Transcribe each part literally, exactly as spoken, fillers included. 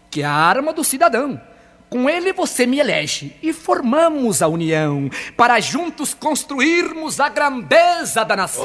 que é a arma do cidadão. Com ele você me elege e formamos a união para juntos construirmos a grandeza da nação.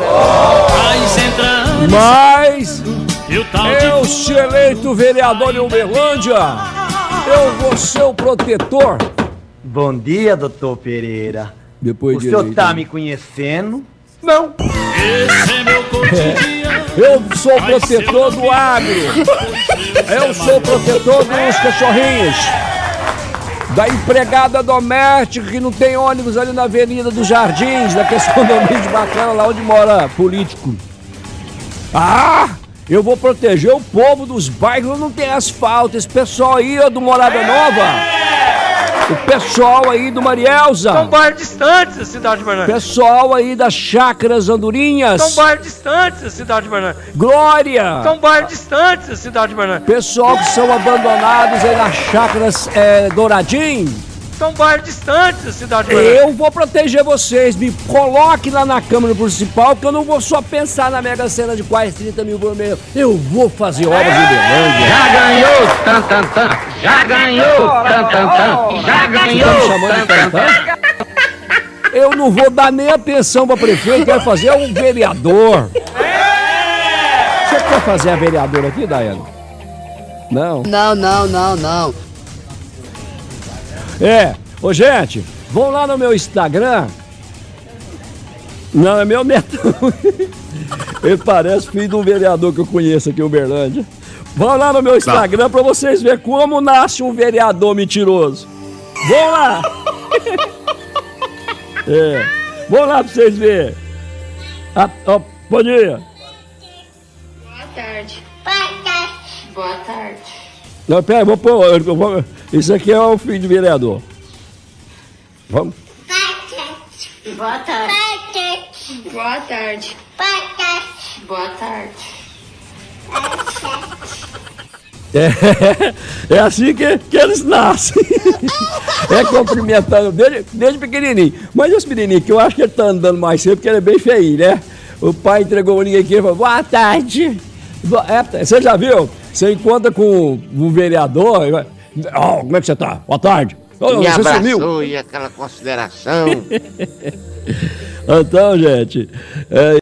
Mas eu, se eleito vereador em Uberlândia, eu vou ser o protetor. Bom dia, doutor Pereira. Depois o de senhor eleito, tá né? me conhecendo? Não. Esse é meu cotidiano. Eu sou protetor do agro. Eu sou protetor dos cachorrinhos. Da empregada doméstica que não tem ônibus ali na Avenida dos Jardins, daquele condomínio bacana lá onde mora político. Ah! Eu vou proteger o povo dos bairros onde não tem asfalto. Esse pessoal aí, ó, do Morada Nova. O pessoal aí do Marielza. São bairros distantes da cidade de Bernardo. Pessoal aí das Chácaras Andorinhas. São bairros distantes da cidade de Bernardo. Glória. São bairros distantes da cidade de Bernardo. Pessoal que são abandonados aí nas Chácaras é, Douradinho. São bairros distantes da cidade de Bernardo. Eu vou proteger vocês. Me coloque lá na Câmara Municipal, que eu não vou só pensar na Mega Sena de quase trinta mil por mês. Eu vou fazer obras em Uberlândia. Já ganhou, tan, tan, tan. Já ganhou, tan, tan, tan. Já ganhou, Tá me chamando de tan, tan, tantã? Eu não vou dar nem atenção pra prefeito, vai fazer um vereador. Você quer fazer a vereadora aqui, Daiane? Não? Não, não, não, não. É, ô gente, vão lá no meu Instagram. Não, é meu neto. Ele parece filho de um vereador que eu conheço aqui em Uberlândia. Vão lá no meu Instagram pra vocês verem como nasce um vereador mentiroso. Vão lá. É, vão lá pra vocês verem. Ah, ó, bom dia. Boa tarde. Boa tarde. Boa tarde. Não, pera, eu vou pôr. eu vou- Isso aqui é o filho do vereador. Vamos. Boa tarde. Boa tarde. Boa tarde. É, é assim que, que eles nascem. É cumprimentando desde, desde pequenininho. Mas esse menininho que eu acho que ele tá andando mais cedo porque ele é bem feio, né? O pai entregou o olhinho aqui e falou, boa tarde. Boa- é, você já viu? Você encontra com um vereador, e vai, oh, como é que você tá? Boa tarde. Oh, Me você abraçou sumiu. e aquela consideração. Então, gente... é,